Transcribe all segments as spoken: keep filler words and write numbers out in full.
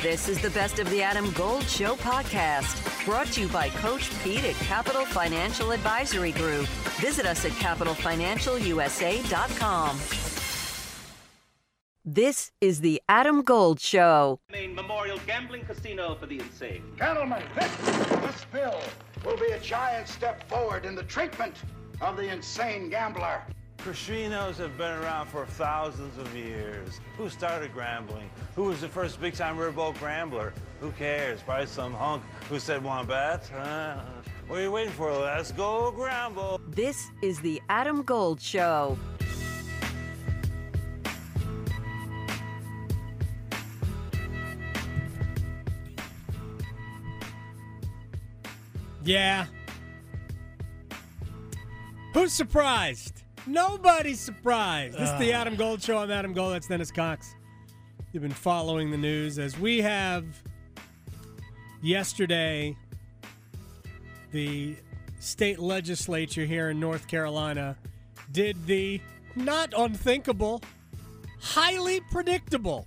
This is the Best of the Adam Gold Show podcast, brought to you by Coach Pete at Capital Financial Advisory Group. Visit us at capital financial u s a dot com. This is the Adam Gold Show. Main Memorial Gambling Casino for the insane. Gentlemen, this, this bill will be a giant step forward in the treatment of the insane gambler. Casinos have been around for thousands of years. Who started gambling? Who was the first big-time riverboat gambler? Who cares? Probably some hunk who said, want to bet? Uh, what are you waiting for? Let's go gamble. This is the Adam Gold Show. Yeah. Who's surprised? Nobody's surprised. This is the Adam Gold Show. I'm Adam Gold. That's Dennis Cox. You've been following the news as we have. Yesterday, the state legislature here in North Carolina did the not unthinkable, highly predictable,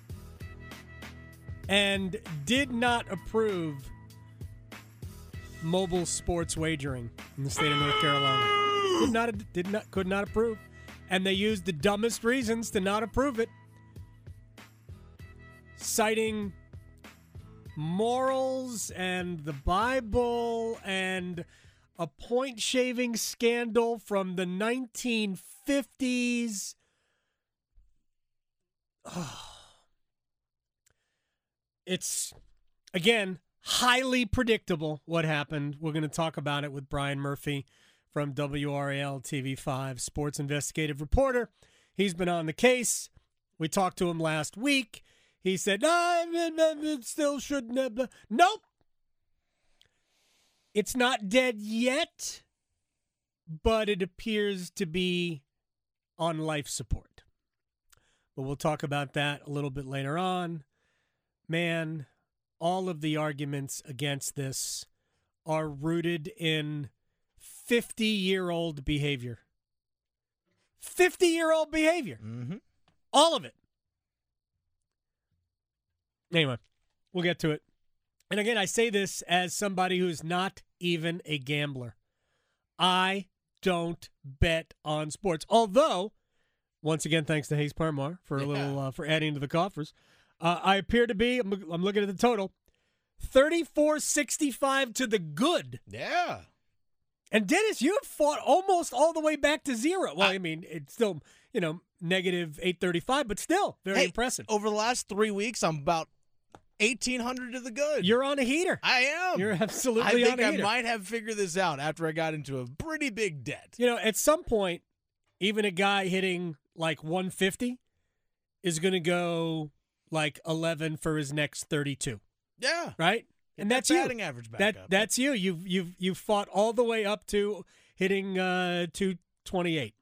and did not approve mobile sports wagering in the state of North Carolina. Did not, did not, could not approve. And they used the dumbest reasons to not approve it, citing morals and the Bible and a point-shaving scandal from the nineteen fifties. Oh. It's, again, highly predictable what happened. We're going to talk about it with Brian Murphy from W R A L T V five, sports investigative reporter. He's been on the case. We talked to him last week. He said, no, it still shouldn't have. Nope. It's not dead yet, but it appears to be on life support. But we'll talk about that a little bit later on. Man, all of the arguments against this are rooted in fifty-year-old behavior. fifty-year-old behavior. Mm-hmm. All of it. Anyway, we'll get to it. And again, I say this as somebody who's not even a gambler. I don't bet on sports. Although, once again, thanks to Hayes Parmar for a Yeah. little uh, for adding to the coffers. Uh, I appear to be, I'm, I'm looking at the total, thirty-four sixty-five to the good. Yeah. And Dennis, you have fought almost all the way back to zero. Well, I, I mean, it's still, you know, negative eight thirty-five, but still very hey, impressive. Over the last three weeks, I'm about eighteen hundred to the good. You're on a heater. I am. You're absolutely I on think a I heater. might have figured this out after I got into a pretty big debt. You know, at some point, even a guy hitting like one fifty is going to go like eleven for his next thirty-two. Yeah. Right? And Get that's that you. batting average back that up. that's you. You've you've you've fought all the way up to hitting uh, two twenty-eight.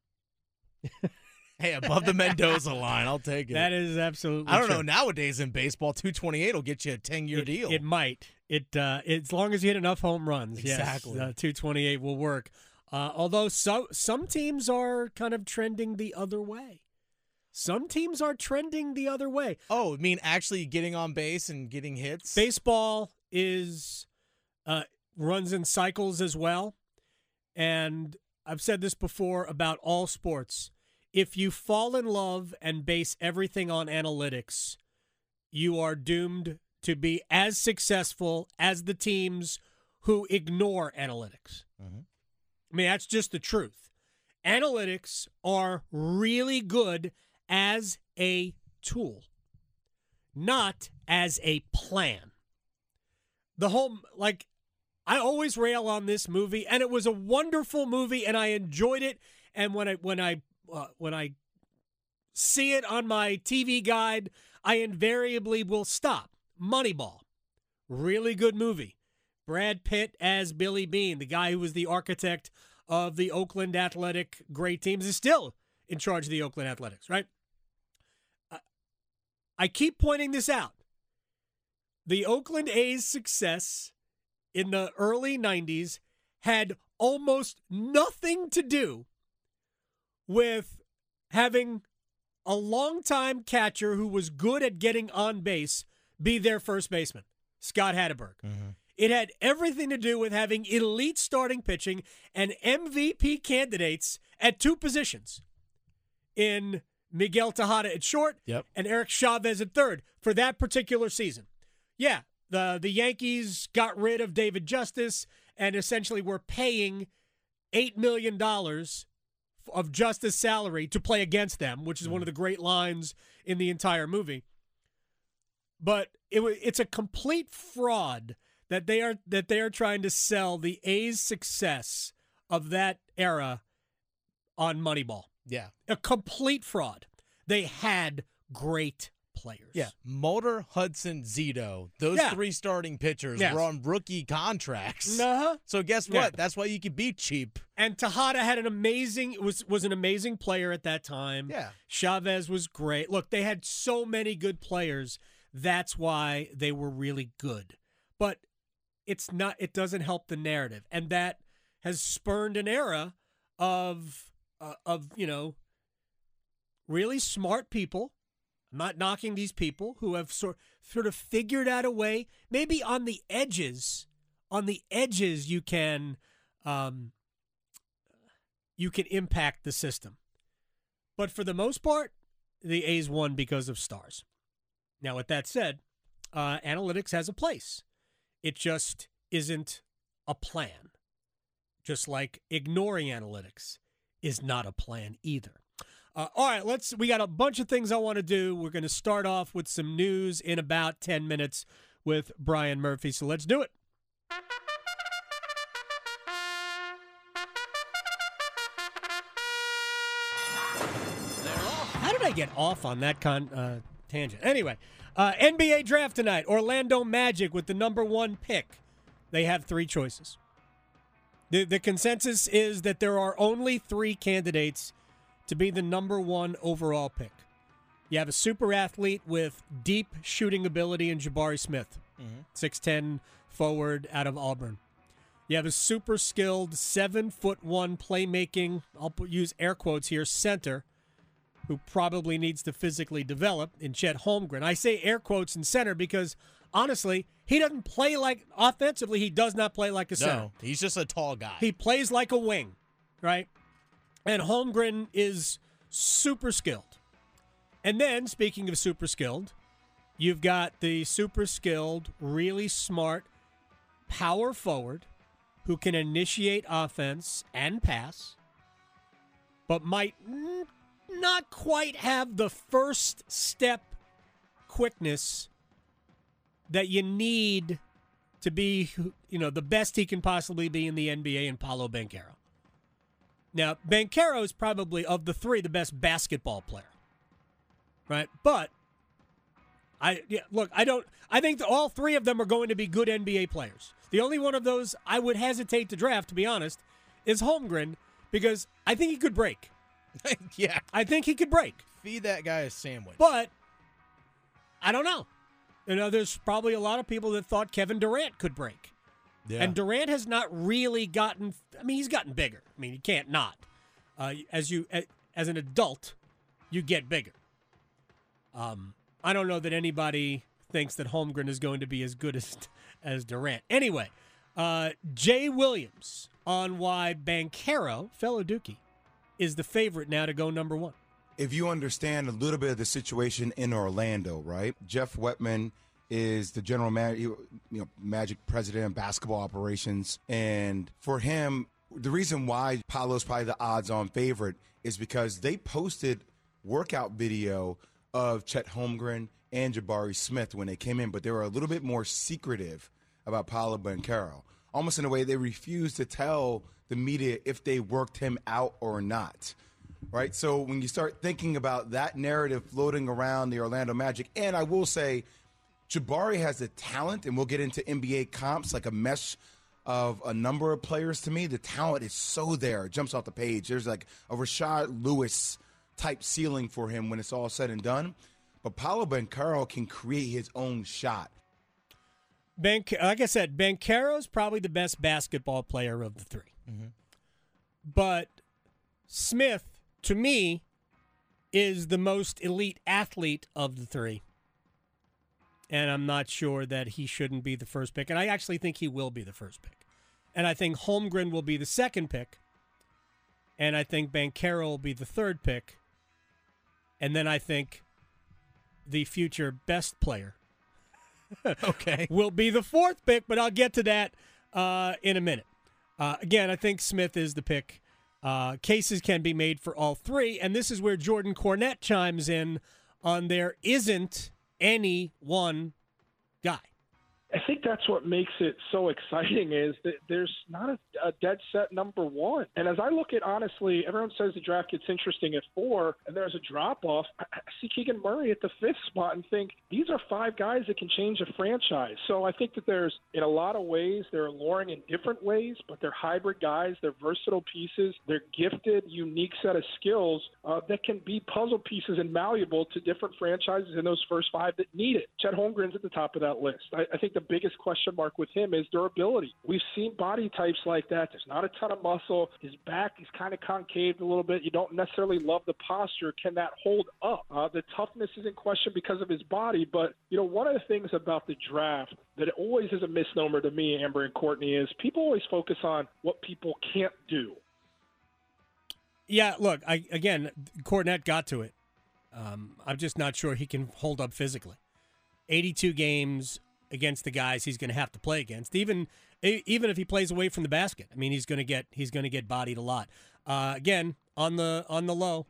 Hey, above the Mendoza line, I'll take it. That is absolutely. I don't true. know. Nowadays in baseball, two twenty-eight will get you a ten-year It, deal. it might. It uh, as long as you hit enough home runs. Exactly. Yes, uh, two twenty-eight will work. Uh, although so, some teams are kind of trending the other way. Some teams are trending the other way. Oh, I mean actually getting on base and getting hits? Baseball is uh, runs in cycles as well. And I've said this before about all sports. If you fall in love and base everything on analytics, you are doomed to be as successful as the teams who ignore analytics. Mm-hmm. I mean, that's just the truth. Analytics are really good as a tool, not as a plan. The whole, like, I always rail on this movie, and it was a wonderful movie, and I enjoyed it. And when I when I uh, when I see it on my T V guide, I invariably will stop. Moneyball, really good movie. Brad Pitt as Billy Beane, the guy who was the architect of the Oakland Athletic great teams, is still in charge of the Oakland Athletics, right? Uh, I keep pointing this out. The Oakland A's success in the early nineties had almost nothing to do with having a longtime catcher who was good at getting on base be their first baseman, Scott Hatteberg. Mm-hmm. It had everything to do with having elite starting pitching and M V P candidates at two positions in Miguel Tejada at short yep. and Eric Chavez at third for that particular season. Yeah, the, the Yankees got rid of David Justice and essentially were paying eight million dollars of Justice salary to play against them, which is mm. one of the great lines in the entire movie. But it it's a complete fraud that they are that they are trying to sell the A's success of that era on Moneyball. Yeah. A complete fraud. They had great players. Yeah. Mulder, Hudson, Zito, those yeah. three starting pitchers yes. were on rookie contracts. Uh-huh. So guess what? Yeah. That's why you could be cheap. And Tejada had an amazing was was an amazing player at that time. Yeah. Chavez was great. Look, they had so many good players. That's why they were really good. But it's not it doesn't help the narrative. And that has spurned an era of uh, of, you know, really smart people. I'm not knocking these people who have sort sort of figured out a way, maybe on the edges, on the edges you can um, you can impact the system. But for the most part, the A's won because of stars. Now, with that said, uh, analytics has a place. It just isn't a plan. Just like ignoring analytics is not a plan either. Uh, all right, let's. We got a bunch of things I want to do. We're going to start off with some news in about ten minutes with Brian Murphy. So let's do it. How did I get off on that con uh, tangent? Anyway, uh, N B A draft tonight. Orlando Magic with the number one pick. They have three choices. The, the consensus is that there are only three candidates to be the number one overall pick. You have a super athlete with deep shooting ability in Jabari Smith, mm-hmm. six ten forward out of Auburn. You have a super skilled seven foot one playmaking, I'll put, use air quotes here, center, who probably needs to physically develop in Chet Holmgren. I say air quotes in center because, honestly, he doesn't play like, offensively, he does not play like a center. No, he's just a tall guy. He plays like a wing, right? And Holmgren is super skilled. And then, speaking of super skilled, you've got the super skilled, really smart power forward who can initiate offense and pass, but might n- not quite have the first step quickness that you need to be, you know, the best he can possibly be in the N B A in Paolo Banchero. Now, Banchero is probably, of the three, the best basketball player, right? But, I yeah, look, I don't, I think that all three of them are going to be good N B A players. The only one of those I would hesitate to draft, to be honest, is Holmgren, because I think he could break. Yeah. I think he could break. Feed that guy a sandwich. But, I don't know. You know, there's probably a lot of people that thought Kevin Durant could break. Yeah. And Durant has not really gotten, I mean, he's gotten bigger. I mean, you can't not. Uh, as you, as an adult, you get bigger. Um, I don't know that anybody thinks that Holmgren is going to be as good as, as Durant. Anyway, uh, Jay Williams on why Banchero, fellow Dookie, is the favorite now to go number one. If you understand a little bit of the situation in Orlando, right? Jeff Wetman is the general man, you know, Magic president of basketball operations. And for him, the reason why Paolo's probably the odds-on favorite is because they posted workout video of Chet Holmgren and Jabari Smith when they came in, but they were a little bit more secretive about Paolo Banchero. Almost in a way they refused to tell the media if they worked him out or not. Right? So when you start thinking about that narrative floating around the Orlando Magic, and I will say Jabari has the talent, and we'll get into N B A comps, like a mesh of a number of players to me. The talent is so there. It jumps off the page. There's like a Rashard Lewis type ceiling for him when it's all said and done. But Paolo Banchero can create his own shot. Ben, like I said, Banchero's probably the best basketball player of the three. Mm-hmm. But Smith, to me, is the most elite athlete of the three. and I'm not sure that he shouldn't be the first pick. And I actually think he will be the first pick. And I think Holmgren will be the second pick. And I think Banchero will be the third pick. And then I think the future best player okay. will be the fourth pick, but I'll get to that uh, in a minute. Uh, again, I think Smith is the pick. Uh, cases can be made for all three, and this is where Jordan Cornette chimes in on there isn't any one guy. I think that's what makes it so exciting is that there's not a, a dead set number one. And as I look at, honestly, everyone says the draft gets interesting at four, and there's a drop-off. I see Keegan Murray at the fifth spot and think these are five guys that can change a franchise. So I think that there's, in a lot of ways, they're alluring in different ways, but they're hybrid guys. They're versatile pieces. They're gifted, unique set of skills uh, that can be puzzle pieces and malleable to different franchises in those first five that need it. Chet Holmgren's at the top of that list. I, I think the biggest question mark with him is durability. We've seen body types like that. There's not a ton of muscle. His back is kind of concaved a little bit. You don't necessarily love the posture. Can that hold up? Uh, the toughness is in question because of his body. But, you know, one of the things about the draft that always is a misnomer to me, Amber and Courtney, is people always focus on what people can't do. Yeah, look, I, again, Cornette got to it. Um, I'm just not sure he can hold up physically. eighty-two games against the guys he's going to have to play against, even even if he plays away from the basket. I mean, he's going to get he's going to get bodied a lot. Uh, again, on the on the low,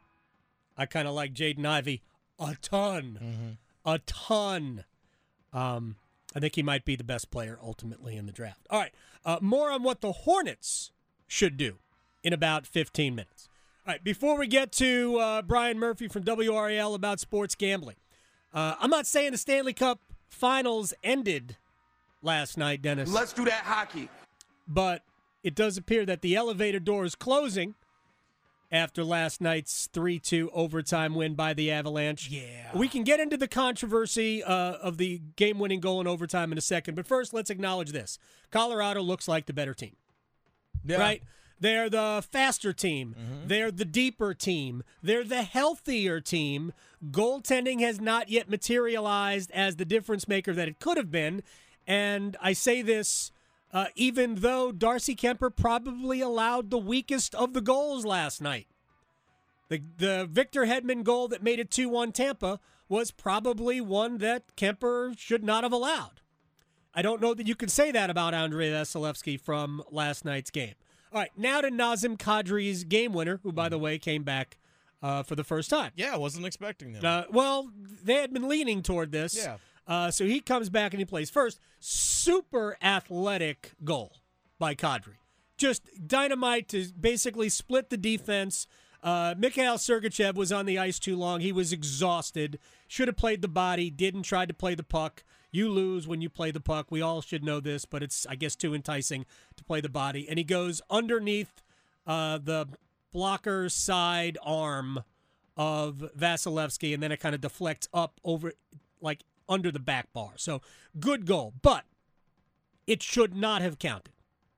I kind of like Jaden Ivey a ton, Mm-hmm. a ton. Um, I think he might be the best player ultimately in the draft. All right, uh, more on what the Hornets should do in about fifteen minutes. All right, before we get to uh, Brian Murphy from W R A L about sports gambling, uh, I'm not saying the Stanley Cup Finals ended last night, Dennis. Let's do that hockey. But it does appear that the elevator door is closing after last night's three two overtime win by the Avalanche. Yeah. We can get into the controversy uh, of the game-winning goal in overtime in a second, but first let's acknowledge this. Colorado looks like the better team. Yeah. Right? They're the faster team. Mm-hmm. They're the deeper team. They're the healthier team. Goaltending has not yet materialized as the difference maker that it could have been. And I say this uh, even though Darcy Kuemper probably allowed the weakest of the goals last night. The, the Victor Hedman goal that made it two one Tampa was probably one that Kuemper should not have allowed. I don't know that you can say that about Andrei Vasilevsky from last night's game. All right, now to Nazem Kadri's game winner, who, by the way, came back uh, for the first time. Yeah, I wasn't expecting that. Uh, well, they had been leaning toward this. Yeah. Uh, so he comes back and he plays first. Super athletic goal by Kadri. Just dynamite to basically split the defense. Uh, Mikhail Sergachev was on the ice too long. He was exhausted. Should have played the body. Didn't. Tried to play the puck. You lose when you play the puck. We all should know this, but it's, I guess, too enticing to play the body. And he goes underneath uh, the blocker side arm of Vasilevsky, and then it kind of deflects up over, like, under the back bar. So, good goal. But it should not have counted.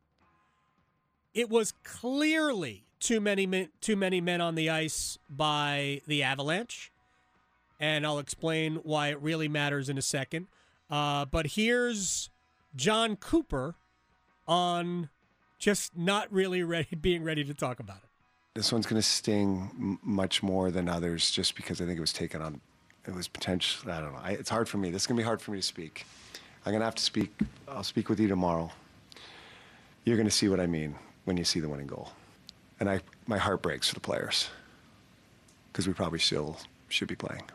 It was clearly too many men, too many men on the ice by the Avalanche, and I'll explain why it really matters in a second. Uh, but here's John Cooper on just not really ready, being ready to talk about it. This one's going to sting m- much more than others just because I think it was taken on. It was potential. I don't know. I, it's hard for me. This is going to be hard for me to speak. I'm going to have to speak. I'll speak with you tomorrow. You're going to see what I mean when you see the winning goal. And I, my heart breaks for the players because we probably still should be playing.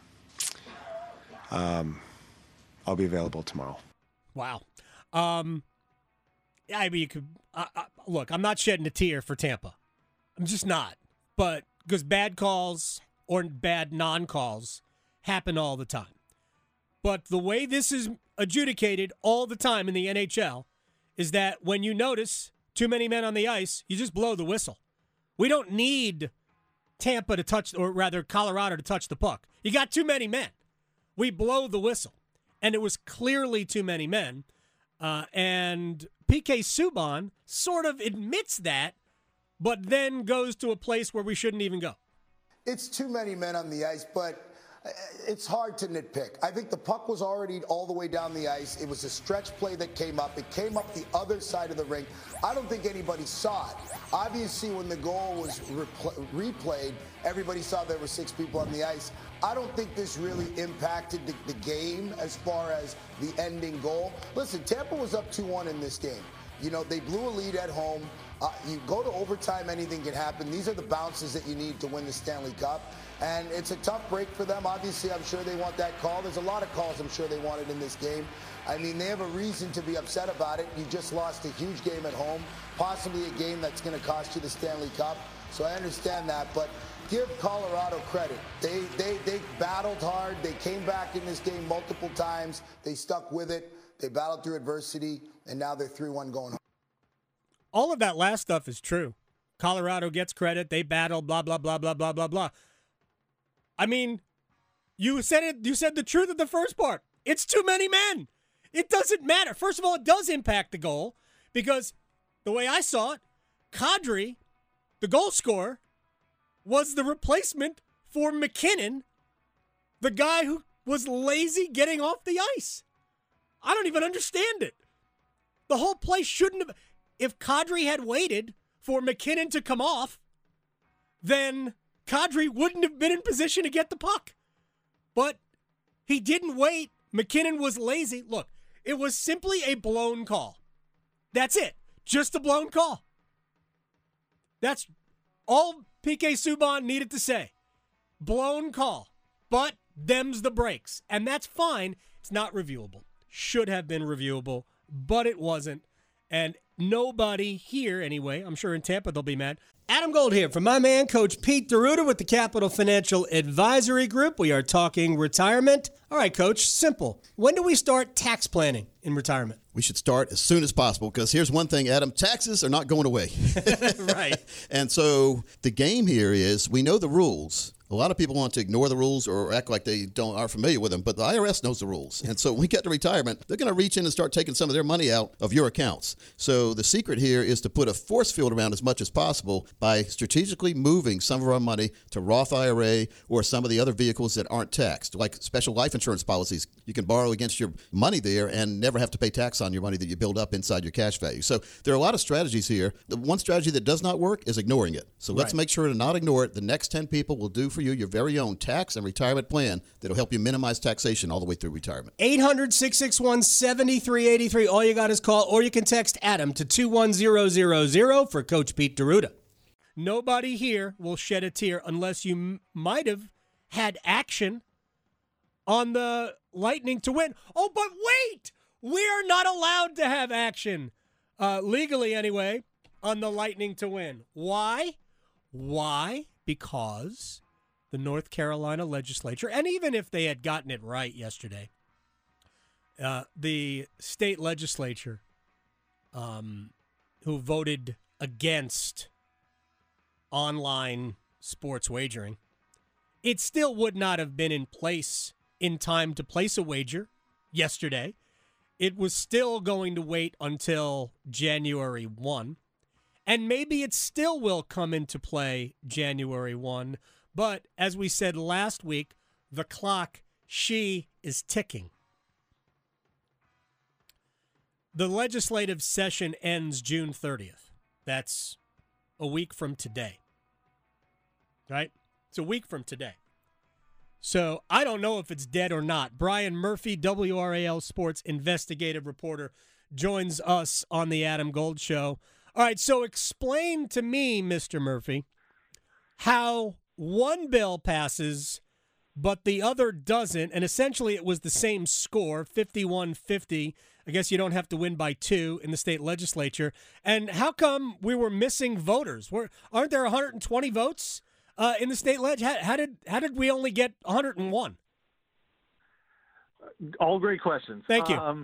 Um, I'll be available tomorrow. Wow. Um, I mean, you could uh, uh, look. I'm not shedding a tear for Tampa. I'm just not. But because bad calls or bad non-calls happen all the time. But the way this is adjudicated all the time in the N H L is that when you notice too many men on the ice, you just blow the whistle. We don't need Tampa to touch, or rather Colorado to touch the puck. You got too many men. We blow the whistle. And it was clearly too many men. Uh, and P K Subban sort of admits that, but then goes to a place where we shouldn't even go. It's too many men on the ice, but it's hard to nitpick. I think the puck was already all the way down the ice. It was a stretch play that came up. It came up the other side of the rink. I don't think anybody saw it. Obviously, when the goal was repl- replayed, everybody saw there were six people on the ice. I don't think this really impacted the, the game as far as the ending goal. Listen, Tampa was up two one in this game. You know, they blew a lead at home. Uh, you go to overtime, anything can happen. These are the bounces that you need to win the Stanley Cup. And it's a tough break for them. Obviously, I'm sure they want that call. There's a lot of calls I'm sure they wanted in this game. I mean, they have a reason to be upset about it. You just lost a huge game at home, possibly a game that's going to cost you the Stanley Cup. So I understand that. But give Colorado credit. They, they, they battled hard. They came back in this game multiple times. They stuck with it. They battled through adversity. And now they're three one going home. All of that last stuff is true. Colorado gets credit. They battled, blah, blah, blah, blah, blah, blah, blah. I mean, you said it. You said the truth of the first part. It's too many men. It doesn't matter. First of all, it does impact the goal because the way I saw it, Kadri, the goal scorer, was the replacement for McKinnon, the guy who was lazy getting off the ice. I don't even understand it. The whole play shouldn't have. If Kadri had waited for McKinnon to come off, then Kadri wouldn't have been in position to get the puck. But he didn't wait. McKinnon was lazy. Look, it was simply a blown call. That's it. Just a blown call. That's all P K Subban needed to say. Blown call. But them's the breaks. And that's fine. It's not reviewable. Should have been reviewable, but it wasn't. And nobody here, anyway, I'm sure in Tampa they'll be mad. Adam Gold here from my man, Coach Pete D'Arruda with the Capital Financial Advisory Group. We are talking retirement. All right, Coach, simple. When do we start tax planning in retirement? We should start as soon as possible because here's one thing, Adam. Taxes are not going away. Right. And so the game here is we know the rules. A lot of people want to ignore the rules or act like they don't are familiar with them, but the I R S knows the rules. And so when we get to retirement, they're going to reach in and start taking some of their money out of your accounts. So the secret here is to put a force field around as much as possible by strategically moving some of our money to Roth I R A or some of the other vehicles that aren't taxed, like special life insurance policies. You can borrow against your money there and never have to pay tax on your money that you build up inside your cash value. So there are a lot of strategies here. The one strategy that does not work is ignoring it. So let's Right. make sure to not ignore it. The next ten people will do for you your very own tax and retirement plan that will help you minimize taxation all the way through retirement. eight hundred, six six one, seven three eight three. All you got is call, or you can text Adam to two one zero zero zero for Coach Pete D'Arruda. Nobody here will shed a tear unless you m- might have had action on the Lightning to win. Oh, but wait! We're not allowed to have action, uh, legally anyway, on the Lightning to win. Why? Why? Because the North Carolina legislature, and even if they had gotten it right yesterday, uh, the state legislature um, who voted against online sports wagering, it still would not have been in place in time to place a wager yesterday. It was still going to wait until January first, and maybe it still will come into play January first, but as we said last week, the clock, she is ticking. The legislative session ends June thirtieth. That's a week from today. Right? It's a week from today. So I don't know if it's dead or not. Brian Murphy, W R A L Sports investigative reporter, joins us on the Adam Gold Show. All right, so explain to me, Mister Murphy, how one bill passes but the other doesn't, and essentially it was the same score, fifty-one fifty. I guess you don't have to win by two in the state legislature. And how come we were missing voters? Were, aren't there one hundred twenty votes uh, in the state leg? How, how did how did we only get one hundred one? All great questions. Thank you. Um,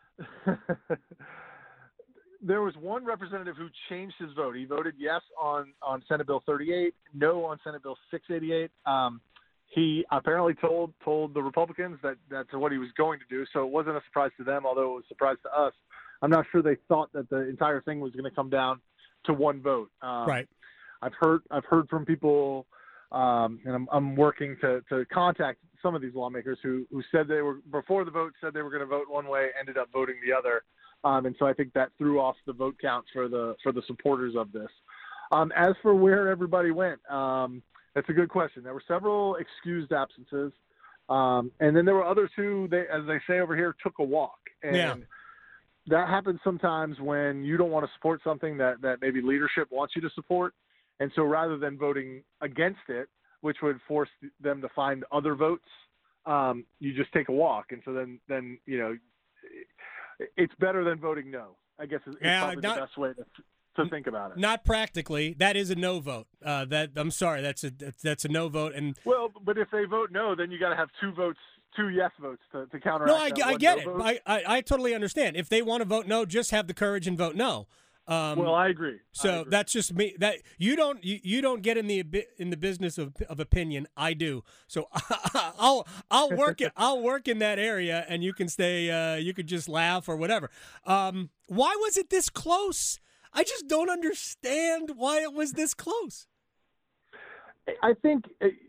there was one representative who changed his vote. He voted yes on, on Senate Bill thirty-eight, no on Senate Bill six eighty-eight. Um, he apparently told told the Republicans that that's what he was going to do, so it wasn't a surprise to them, although it was a surprise to us. I'm not sure they thought that the entire thing was going to come down to one vote. Um, right. I've heard I've heard from people, um, and I'm, I'm working to, to contact some of these lawmakers who who said they were before the vote said they were going to vote one way, ended up voting the other, um, and so I think that threw off the vote count for the for the supporters of this. Um, as for where everybody went, um, that's a good question. There were several excused absences, um, and then there were others who, they, as they say over here, took a walk. And yeah. that happens sometimes when you don't want to support something that, that maybe leadership wants you to support. And so rather than voting against it, which would force them to find other votes, um, you just take a walk. And so then, then you know, it's better than voting no, I guess is, yeah, is probably not, the best way to to think about it. Not practically. That is a no vote. Uh, that I'm sorry, that's a that's a no vote. And well, but if they vote no, then you got to have two votes, two yes votes to, to counteract. No, I, that I one get no it. vote. I, I I totally understand. If they want to vote no, just have the courage and vote no. Um, well, I agree. So I agree. that's just me. That you don't you, you don't get in the in the business of of opinion. I do. So I'll I'll work it. I'll work in that area, and you can stay. Uh, you could just laugh or whatever. Um, why was it this close? I just don't understand why it was this close. I think.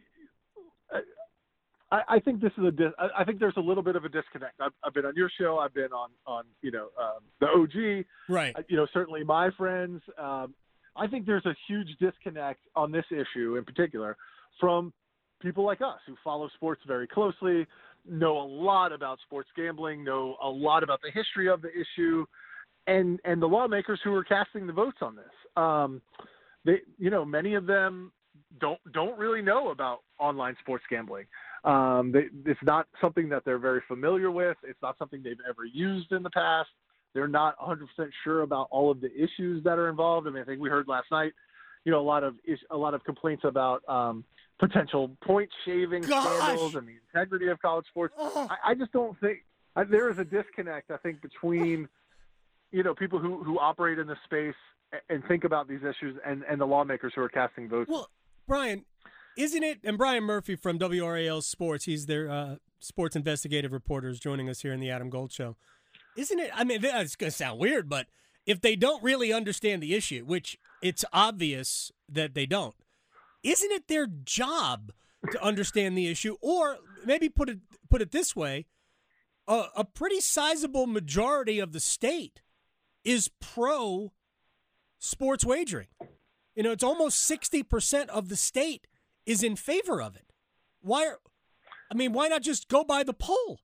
I, I think this is a. Dis, I think there's a little bit of a disconnect. I've, I've been on your show. I've been on on you know um, the O G. Right. You know, certainly my friends. Um, I think there's a huge disconnect on this issue in particular from people like us who follow sports very closely, know a lot about sports gambling, know a lot about the history of the issue, and and the lawmakers who are casting the votes on this. Um, they, you know, many of them don't don't really know about online sports gambling. Um, they, it's not something that they're very familiar with. It's not something they've ever used in the past. They're not one hundred percent sure about all of the issues that are involved. I mean, I think we heard last night, you know, a lot of a lot of complaints about um, potential point shaving Gosh. scandals and the integrity of college sports. Oh. I, I just don't think I, there is a disconnect. I think between you know people who, who operate in this space and think about these issues and, and the lawmakers who are casting votes. Well, Brian, isn't it? And Brian Murphy from W R A L Sports, he's their uh, sports investigative reporter, is joining us here in the Adam Gold Show. Isn't it? I mean, it's going to sound weird, but if they don't really understand the issue, which it's obvious that they don't, isn't it their job to understand the issue? Or maybe put it put it this way, a, a pretty sizable majority of the state is pro sports wagering. You know, it's almost sixty percent of the state is in favor of it. Why are, I mean, why not just go by the poll?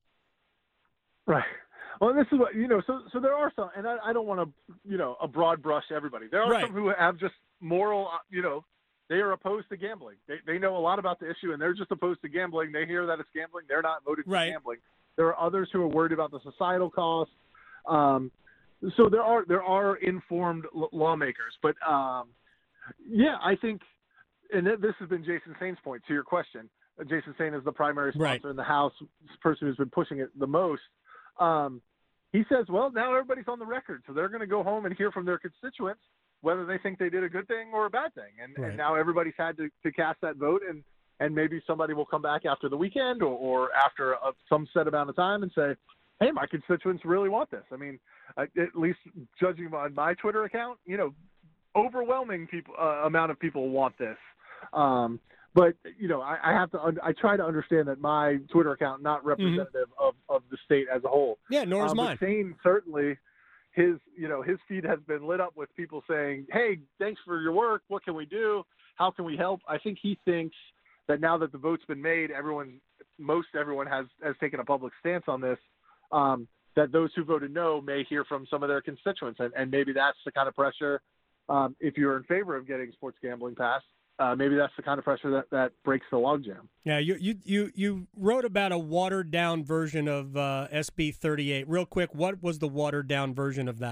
Right. Well, this is what, you know, so so there are some, and I, I don't want to, you know, a broad brush everybody. There are right. some who have just moral, you know, they are opposed to gambling. They they know a lot about the issue, and they're just opposed to gambling. They hear that it's gambling. They're not voting for right. gambling. There are others who are worried about the societal costs. Um, so there are there are informed l- lawmakers. But, um, yeah, I think, and this has been Jason Sain's point to your question. Jason Sain is the primary sponsor right. in the House, person who's been pushing it the most. Um, he says, well, now everybody's on the record, so they're going to go home and hear from their constituents whether they think they did a good thing or a bad thing. And, right. and now everybody's had to, to cast that vote, and, and maybe somebody will come back after the weekend or, or after a, some set amount of time and say, hey, my constituents really want this. I mean, uh, at least judging on my Twitter account, you know, overwhelming people uh, amount of people want this. Um, But, you know, I, I have to, I try to understand that my Twitter account, not representative mm-hmm. of, of the state as a whole. Yeah, nor is um, mine. But Sain, certainly, his, you know, his feed has been lit up with people saying, hey, thanks for your work. What can we do? How can we help? I think he thinks that now that the vote's been made, everyone, most everyone has, has taken a public stance on this, um, that those who voted no may hear from some of their constituents. And, and maybe that's the kind of pressure, um, if you're in favor of getting sports gambling passed, Uh, maybe that's the kind of pressure that, that breaks the logjam. Yeah, you, you you you wrote about a watered down version of uh, S B thirty-eight. Real quick, what was the watered down version of that?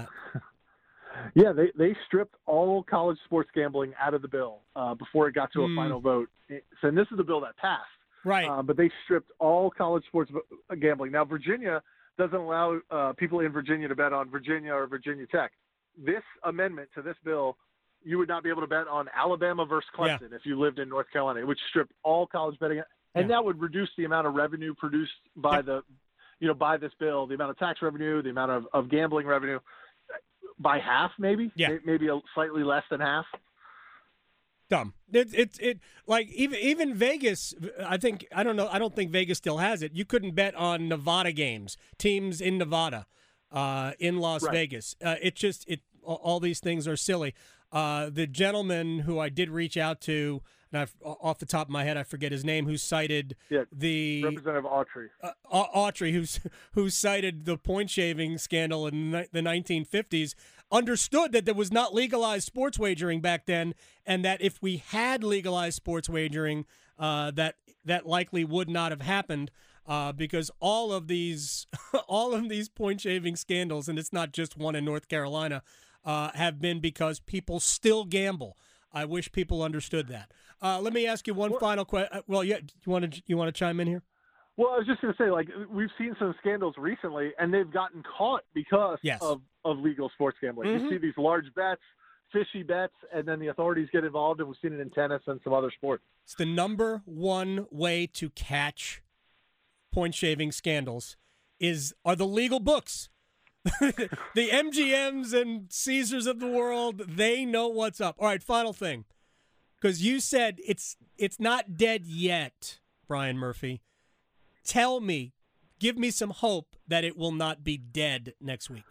Yeah, they, they stripped all college sports gambling out of the bill uh, before it got to a mm. final vote. So, and this is the bill that passed. Right. Uh, but they stripped all college sports gambling. Now, Virginia doesn't allow uh, people in Virginia to bet on Virginia or Virginia Tech. This amendment to this bill, you would not be able to bet on Alabama versus Clemson yeah. if you lived in North Carolina. It would strip all college betting, and yeah. that would reduce the amount of revenue produced by yeah. the, you know, by this bill, the amount of tax revenue, the amount of, of gambling revenue, by half maybe, yeah. maybe a slightly less than half. Dumb. It, it, it, like, even even Vegas, I think, I don't know, I don't think Vegas still has it. You couldn't bet on Nevada games, teams in Nevada, uh, in Las Right. Vegas. Uh, it just, it all these things are silly. Uh, the gentleman who I did reach out to, and I've, off the top of my head, I forget his name, who cited Yeah, the Representative Autry. uh, Au- Autry, who's who cited the point shaving scandal in ni- the nineteen fifties, understood that there was not legalized sports wagering back then, and that if we had legalized sports wagering, uh, that that likely would not have happened. Uh, because all of these, all of these point shaving scandals, and it's not just one in North Carolina, uh, have been because people still gamble. I wish people understood that. Uh, let me ask you one final question. Well, yeah, you want to you want to chime in here? Well, I was just going to say, like, we've seen some scandals recently, and they've gotten caught because Yes. of, of legal sports gambling. Mhm. You see these large bets, fishy bets, and then the authorities get involved, and we've seen it in tennis and some other sports. It's the number one way to catch point shaving scandals is are the legal books. The M G Ms and Caesars of the world, they know what's up. All right, final thing. Because you said it's it's not dead yet, Brian Murphy. Tell me, give me some hope that it will not be dead next week.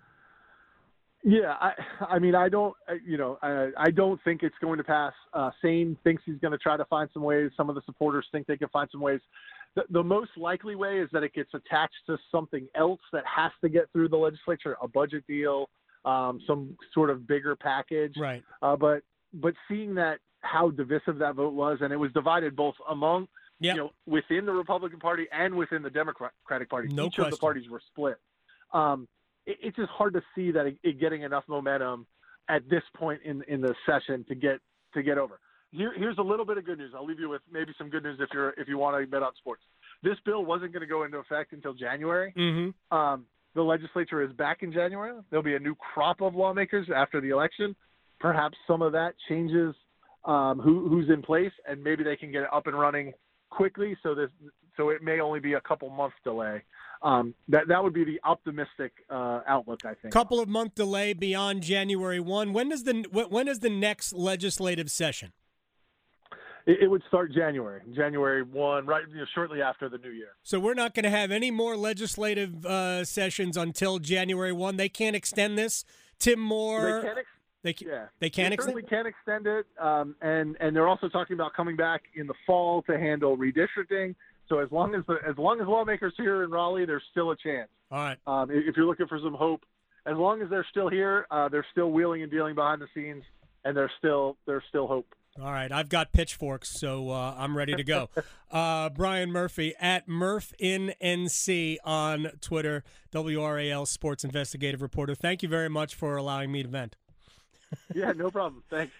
Yeah, I, I mean, I don't, uh, you know, I, I don't think it's going to pass. Uh, Sane thinks he's going to try to find some ways. Some of the supporters think they can find some ways. The, the most likely way is that it gets attached to something else that has to get through the legislature, a budget deal, um, some sort of bigger package. Right. Uh, but but seeing that how divisive that vote was, and it was divided both among, Yep. you know, within the Republican Party and within the Democratic Party. No Each of the question. parties were split. Um, it, it's just hard to see that it, it getting enough momentum at this point in in the session to get to get over. Here, here's a little bit of good news. I'll leave you with maybe some good news if you're if you want to bet on sports. This bill wasn't going to go into effect until January. Mm-hmm. Um, the legislature is back in January. There'll be a new crop of lawmakers after the election. Perhaps some of that changes um, who, who's in place, and maybe they can get it up and running quickly. So this, so it may only be a couple months delay. Um, that that would be the optimistic uh, outlook, I think. Couple of month delay beyond January first. When does the when is the next legislative session? It, it would start January, January first, right, you know, shortly after the new year. So we're not going to have any more legislative uh, sessions until January first. They can't extend this. Tim Moore. They can, ex- they, can, yeah. they can they extend certainly can extend it, um, and and they're also talking about coming back in the fall to handle redistricting. So as long as the, as long as lawmakers here in Raleigh, there's still a chance. All right. Um, if you're looking for some hope, as long as they're still here, uh, they're still wheeling and dealing behind the scenes, and there's still there's still hope. All right, I've got pitchforks, so uh, I'm ready to go. uh, Brian Murphy at Murph in N C on Twitter, W R A L Sports Investigative Reporter. Thank you very much for allowing me to vent. Yeah, no problem. Thanks.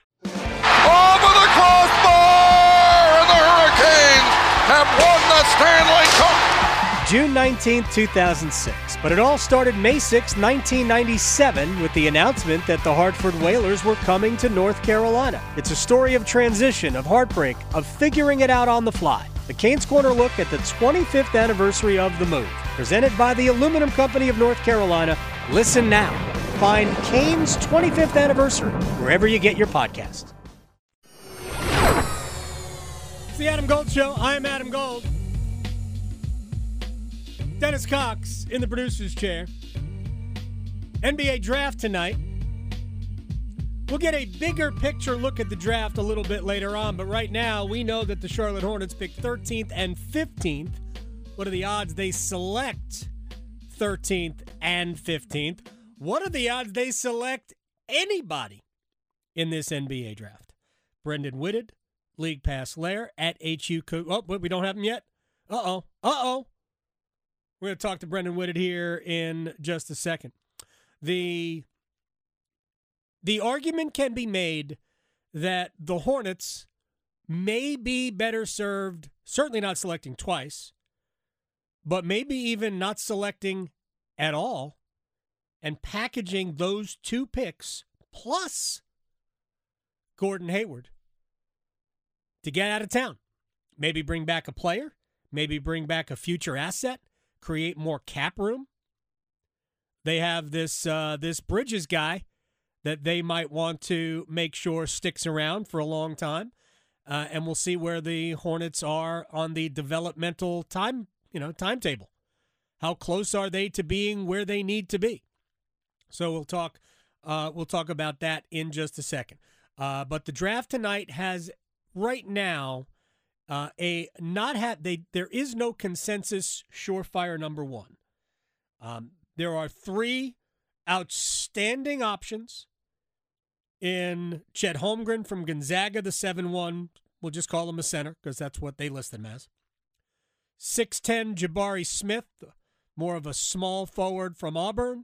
Over the crossbar, and the Hurricanes have won the Stanley Cup. June nineteenth, two thousand six. But it all started May sixth, nineteen ninety-seven, with the announcement that the Hartford Whalers were coming to North Carolina. It's a story of transition, of heartbreak, of figuring it out on the fly. The Canes Corner look at the twenty-fifth anniversary of the move. Presented by the Aluminum Company of North Carolina. Listen now. Find Canes twenty-fifth Anniversary wherever you get your podcast. It's the Adam Gold Show. I am Adam Gold. Dennis Cox in the producer's chair. N B A draft tonight. We'll get a bigger picture look at the draft a little bit later on, but right now we know that the Charlotte Hornets picked thirteenth and fifteenth. What are the odds they select thirteenth and fifteenth? What are the odds they select anybody in this N B A draft? Brendan Whitted, League Pass Lair at H U. Co- oh, but we don't have him yet? Uh-oh. Uh-oh. We're going to talk to Brendan Whitted here in just a second. The, the argument can be made that the Hornets may be better served, certainly not selecting twice, but maybe even not selecting at all, and packaging those two picks plus Gordon Hayward to get out of town. Maybe bring back a player, maybe bring back a future asset, create more cap room. They have this uh, this Bridges guy that they might want to make sure sticks around for a long time. Uh, and we'll see where the Hornets are on the developmental time, you know, timetable. How close are they to being where they need to be? So we'll talk. Uh, we'll talk about that in just a second. Uh, but the draft tonight has right now uh, a not have they. There is no consensus surefire number one. Um, there are three outstanding options in Chet Holmgren from Gonzaga, the seven one. We'll just call him a center because that's what they list him as. six ten Jabari Smith, more of a small forward from Auburn.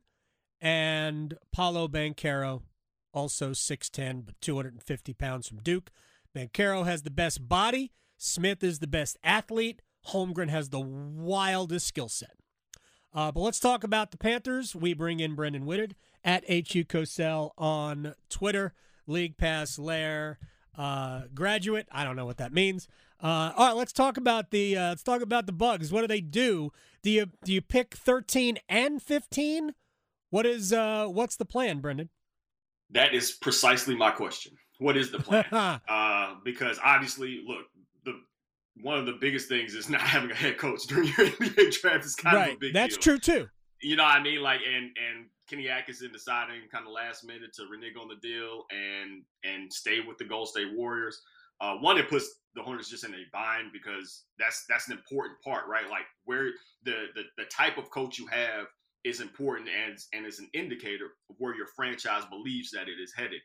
And Paolo Banchero, also six ten, but two hundred fifty pounds from Duke. Banchero has the best body. Smith is the best athlete. Holmgren has the wildest skill set. Uh, but let's talk about the Panthers. We bring in Brendan Whitted at H U Cosell on Twitter. League Pass Lair uh, graduate. I don't know what that means. Uh, all right, let's talk about the uh, let's talk about the Bugs. What do they do? Do you do you pick thirteen and fifteen? What is uh what's the plan, Brendan? That is precisely my question. What is the plan? uh, because obviously, look, the one of the biggest things is not having a head coach during your N B A draft is kind right. of a big That's deal. That's true too. You know what I mean? Like, and and Kenny Atkinson deciding kind of last minute to renege on the deal and and stay with the Golden State Warriors. Uh, one, it puts the Hornets just in a bind because that's that's an important part, right? Like where the the, the type of coach you have is important and, and is an indicator of where your franchise believes that it is headed.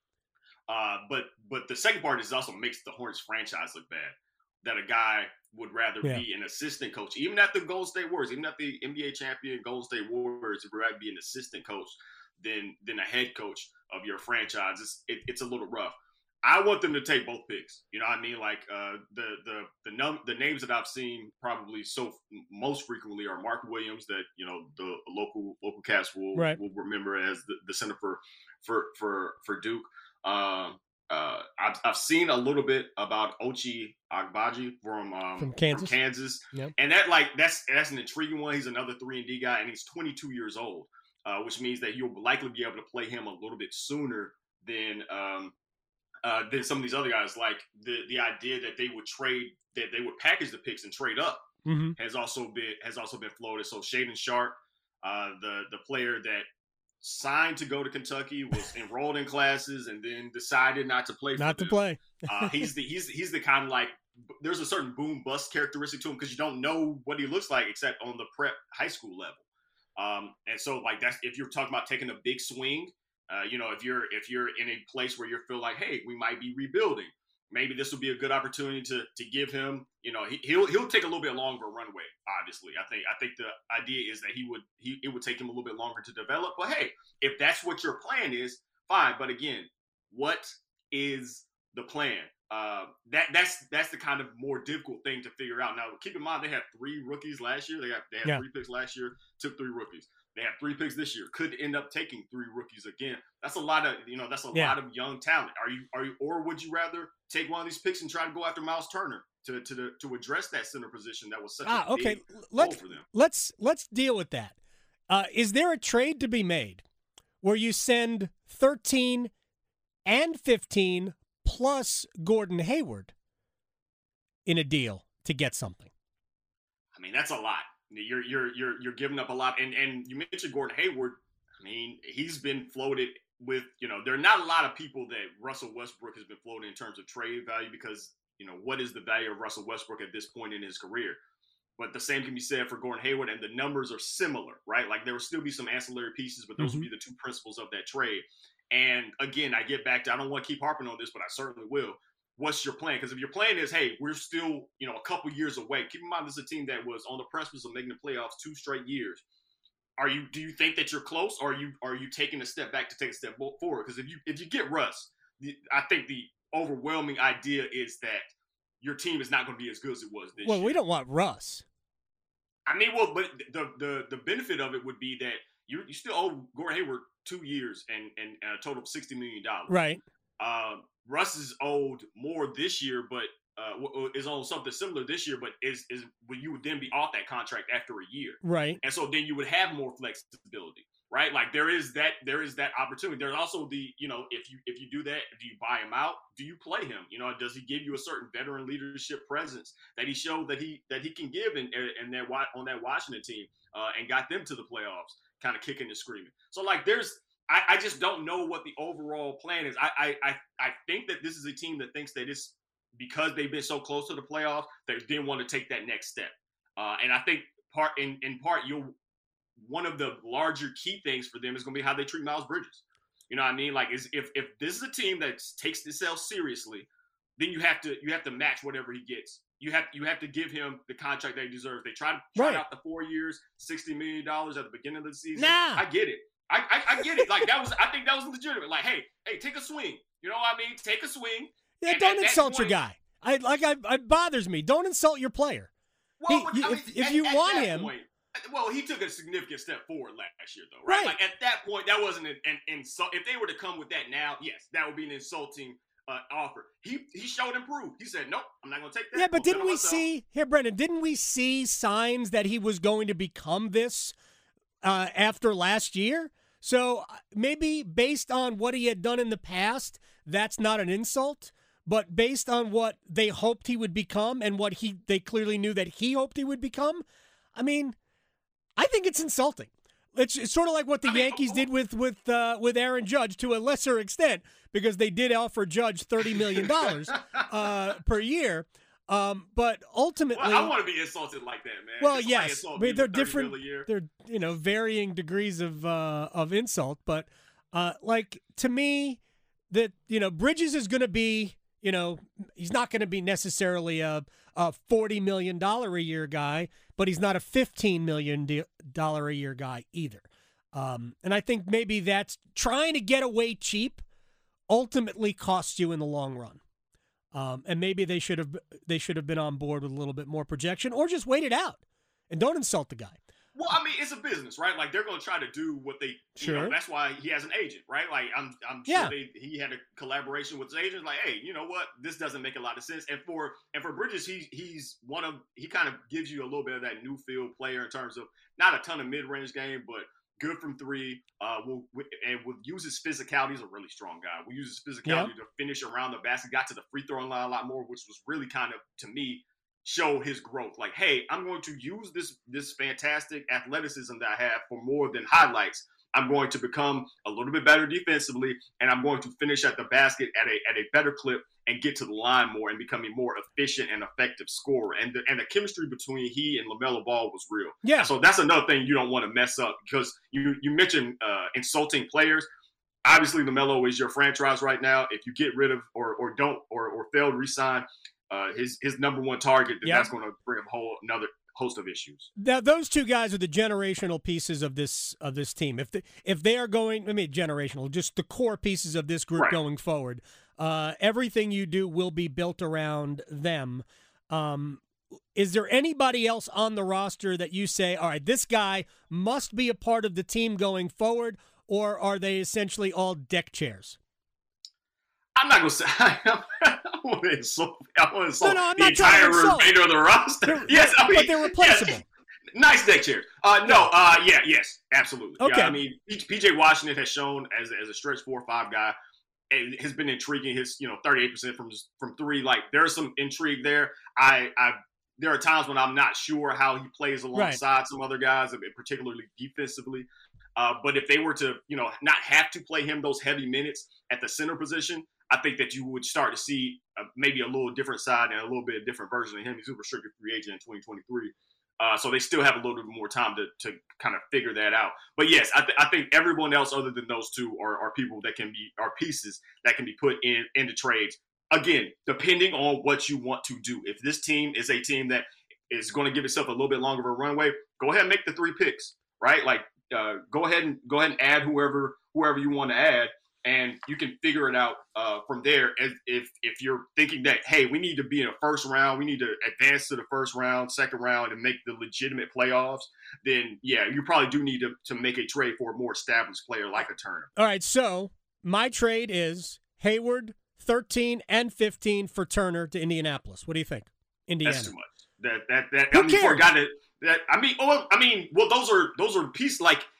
Uh, but but the second part is also makes the Hornets franchise look bad. That a guy would rather yeah. be an assistant coach, even at the Golden State Warriors, even at the N B A champion Golden State Warriors, would rather be an assistant coach than than a head coach of your franchise. It's, it, it's a little rough. I want them to take both picks. You know what I mean? Like uh, the the the num- the names that I've seen probably so most frequently are Mark Williams, that you know the local local cast will right. will remember as the, the center for for for for Duke. Uh, uh, I've I've seen a little bit about Ochai Agbaji from um, from Kansas, from Kansas. Yep. And that like that's that's an intriguing one. He's another three and D guy, and he's twenty-two years old, uh, which means that you'll likely be able to play him a little bit sooner than. Um, Uh, than some of these other guys. Like the the idea that they would trade, that they would package the picks and trade up, mm-hmm. has also been has also been floated. So Shaedon Sharpe, uh, the the player that signed to go to Kentucky, was enrolled in classes and then decided not to play. For not them. to play. uh, he's the he's he's the kind of like there's a certain boom bust characteristic to him because you don't know what he looks like except on the prep high school level. Um, and so like that's if you're talking about taking a big swing. Uh, you know, if you're if you're in a place where you feel like, hey, we might be rebuilding, maybe this will be a good opportunity to to give him. You know, he, he'll he'll take a little bit longer runway. Obviously, I think I think the idea is that he would he it would take him a little bit longer to develop. But hey, if that's what your plan is, fine. But again, what is the plan? Uh, that that's that's the kind of more difficult thing to figure out. Now, keep in mind they had three rookies last year. They got they had yeah. three picks last year. Took three rookies. They have three picks this year. Could end up taking three rookies again. That's a lot of, you know, that's a yeah. lot of young talent. Are you, are you, or would you rather take one of these picks and try to go after Miles Turner to to the, to address that center position that was such ah, a okay. big let's, hole for them? Let's let's deal with that. Uh, is there a trade to be made where you send thirteen and fifteen plus Gordon Hayward in a deal to get something? I mean, that's a lot. You're you're you're you're giving up a lot, and and you mentioned Gordon Hayward. I mean, he's been floated with, you know, there are not a lot of people that Russell Westbrook has been floated in terms of trade value because, you know, what is the value of Russell Westbrook at this point in his career? But the same can be said for Gordon Hayward, and the numbers are similar, right? Like there will still be some ancillary pieces, but those mm-hmm. will be the two principles of that trade. And again, I get back to, I don't want to keep harping on this, but I certainly will. What's your plan? Because if your plan is, hey, we're still, you know, a couple years away. Keep in mind, this is a team that was on the precipice of making the playoffs two straight years. Are you? Do you think that you're close, or are you are you taking a step back to take a step forward? Because if you if you get Russ, the, I think the overwhelming idea is that your team is not going to be as good as it was this well, year. Well, we don't want Russ. I mean, well, but the the the benefit of it would be that you you still owe Gordon Hayward two years and and, and a total of sixty million dollars. Right. Uh, Russ is owed more this year, but uh, is on something similar this year, but is is when you would then be off that contract after a year, right? And so then you would have more flexibility, right? Like there is that there is that opportunity. There's also the, you know, if you if you do that, do you buy him out? Do you play him? You know, does he give you a certain veteran leadership presence that he showed that he that he can give in in that on that Washington team uh, and got them to the playoffs, kind of kicking and screaming. So like there's I, I just don't know what the overall plan is. I, I I I think that this is a team that thinks that it's because they've been so close to the playoffs, they didn't want to take that next step. Uh, and I think part in, in part you'll one of the larger key things for them is going to be how they treat Miles Bridges. You know what I mean? Like, is if if this is a team that takes itself seriously, then you have to you have to match whatever he gets. You have you have to give him the contract that he deserves. They tried try right. out the four years, sixty million dollars at the beginning of the season. Nah. I get it. I, I I get it. Like that was I think that was legitimate. Like, hey hey, take a swing. You know what I mean? Take a swing. Yeah, and don't insult point, your guy. I like I it bothers me. Don't insult your player. Well, he, but, you, I mean, if, if at, you at want that him. Point, well, he took a significant step forward last year, though, right? Right. Like at that point, that wasn't an, an insult. If they were to come with that now, yes, that would be an insulting uh, offer. He he showed improved. He said, "Nope, I'm not going to take that." Yeah, but I'll didn't we myself. see here, Brendan? Didn't we see signs that he was going to become this uh, after last year? So maybe based on what he had done in the past, that's not an insult. But based on what they hoped he would become and what he they clearly knew that he hoped he would become, I mean, I think it's insulting. It's, it's sort of like what the I mean, Yankees oh, did with with uh, with Aaron Judge to a lesser extent, because they did offer Judge thirty million dollars uh, per year. Um, but ultimately, well, I want to be insulted like that, man. Well, Just yes, like I mean, they're different. They're you know varying degrees of uh, of insult, but uh, like to me, that you know Bridges is going to be. You know, he's not going to be necessarily a, a forty million dollars a year guy, but he's not a fifteen million dollars a year guy either. Um, and I think maybe that's trying to get away cheap ultimately costs you in the long run. Um, and maybe they should have they should have been on board with a little bit more projection or just wait it out and don't insult the guy. Well, I mean, it's a business, right? Like they're going to try to do what they, sure. you know, that's why he has an agent, right? Like I'm, I'm yeah. sure they, he had a collaboration with his agent. Like, hey, you know what? This doesn't make a lot of sense. And for and for Bridges, he he's one of he kind of gives you a little bit of that new field player in terms of not a ton of mid range game, but good from three. Uh, will and will use his physicality. He's a really strong guy. Will use his physicality yeah. to finish around the basket. Got to the free throwing line a lot more, which was really kind of to me. Show his growth. Like, hey, I'm going to use this this fantastic athleticism that I have for more than highlights. I'm going to become a little bit better defensively, and I'm going to finish at the basket at a at a better clip and get to the line more and become a more efficient and effective scorer. And the and the chemistry between he and LaMelo Ball was real. Yeah. So that's another thing you don't want to mess up, because you you mentioned uh, insulting players. Obviously, LaMelo is your franchise right now. If you get rid of or or don't or or fail to resign Uh, his his number one target, then yep. that's going to bring a whole another host of issues. Now, those two guys are the generational pieces of this of this team. If the, if they are going, I mean, generational, just the core pieces of this group right. going forward. Uh, everything you do will be built around them. Um, is there anybody else on the roster that you say, all right, this guy must be a part of the team going forward, or are they essentially all deck chairs? I'm not going to say. I want to insult, I want to insult no, no, I'm the not entire insult. remainder of the roster. They're, yes, I mean, but they're replaceable. Yes, nice deck chairs. Uh, no, uh, yeah, yes, absolutely. Okay. Yeah, I mean, P J Washington has shown as as a stretch four or five guy, it has been intriguing. His you know thirty-eight percent from from three. Like there's some intrigue there. I I there are times when I'm not sure how he plays alongside right. some other guys, particularly defensively. Uh, but if they were to you know not have to play him those heavy minutes at the center position, I think that you would start to see uh, maybe a little different side and a little bit different version of him. He's a restricted free agent in twenty twenty-three. Uh, so they still have a little bit more time to to kind of figure that out. But yes, I, th- I think everyone else other than those two are, are people that can be are pieces that can be put in into trades. Again, depending on what you want to do. If this team is a team that is going to give itself a little bit longer of a runway, go ahead and make the three picks, right? Like uh, go ahead and go ahead and add whoever whoever you want to add. And you can figure it out uh, from there. If, if if you're thinking that, hey, we need to be in a first round, we need to advance to the first round, second round, and make the legitimate playoffs, then, yeah, you probably do need to, to make a trade for a more established player like a Turner. All right, so my trade is Hayward, thirteen and fifteen for Turner to Indianapolis. What do you think? Indiana. That's too much. That that that Who I mean, cares? for a guy that, that I mean, oh, I mean, well, those are those are pieces like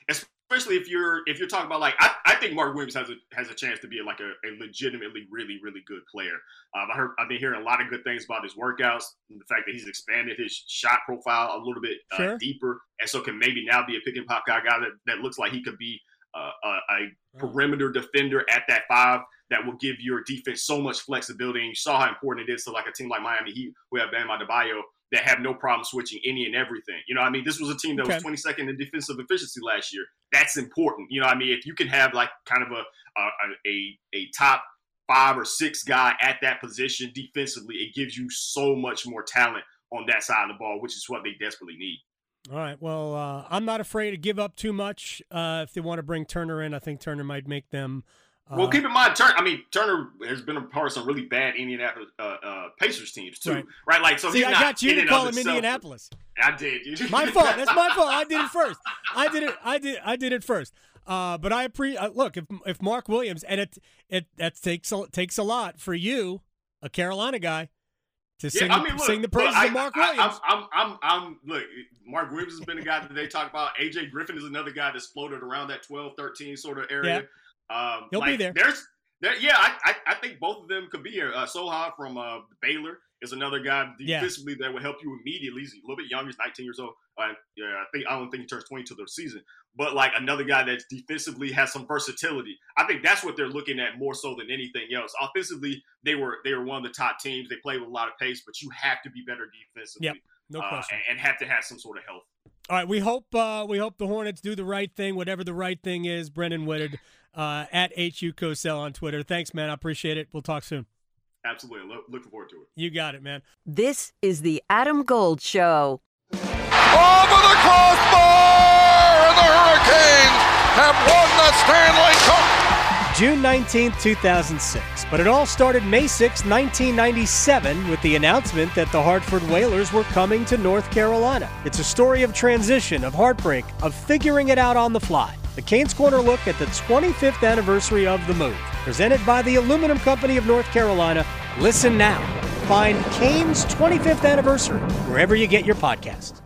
especially if you're if you're talking about like I, I think Mark Williams has a has a chance to be like a, a legitimately really really good player. Um, I heard I've been hearing a lot of good things about his workouts and the fact that he's expanded his shot profile a little bit uh, Sure. deeper, and so can maybe now be a pick and pop guy guy that, that looks like he could be uh, a, a perimeter defender at that five that will give your defense so much flexibility. And you saw how important it is to like a team like Miami Heat who have Bam Adebayo that have no problem switching any and everything. You know what I mean? This was a team that Okay. was twenty-second in defensive efficiency last year. That's important. You know what I mean? If you can have like kind of a a, a, a top five or six guy at that position defensively, it gives you so much more talent on that side of the ball, which is what they desperately need. All right. Well, uh, I'm not afraid to give up too much. Uh, if they want to bring Turner in, I think Turner might make them. Uh, Well, keep in mind, Turner. I mean, Turner has been a part of some really bad Indianapolis uh, uh, Pacers teams too, right? Right. Like, so See, he's I not got you in to and call of him itself- Indianapolis. I did. You- My fault. That's my fault. I did it first. I did it. I did. I did it first. Uh, but I appreciate. Uh, look, if if Mark Williams, and it it that takes a, takes a lot for you, a Carolina guy, to sing, Yeah, I mean, look, sing the look, praises I- of Mark I- Williams. I'm, I'm, I'm, I'm, look, Mark Williams has been a guy that they talk about. A J Griffin is another guy that's floated around that twelve, thirteen sort of area. Um, He'll be like, there. There's, there, yeah, I, I, I think both of them could be here. Uh, Soha from uh, Baylor is another guy Yeah. defensively that will help you immediately. He's a little bit younger. He's nineteen years old. Uh, yeah, I think I don't think he turns twenty to the season. But like another guy that defensively has some versatility. I think that's what they're looking at more so than anything else. Offensively, they were they were one of the top teams. They play with a lot of pace, but you have to be better defensively. Yep, no uh, question. and, and have to have some sort of health. All right, we hope uh, we hope the Hornets do the right thing, whatever the right thing is. Brendan Woodard uh, at H U Cosell on Twitter. Thanks, man. I appreciate it. We'll talk soon. Absolutely. Look, looking forward to it. You got it, man. This is the Adam Gold Show. Over the crossbar, and the Hurricanes have won the Stanley Cup. June nineteenth, two thousand six. But it all started May sixth, nineteen ninety-seven, with the announcement that the Hartford Whalers were coming to North Carolina. It's a story of transition, of heartbreak, of figuring it out on the fly. The Canes Corner look at the twenty-fifth anniversary of the move. Presented by the Aluminum Company of North Carolina. Listen now. Find Canes twenty-fifth anniversary wherever you get your podcasts.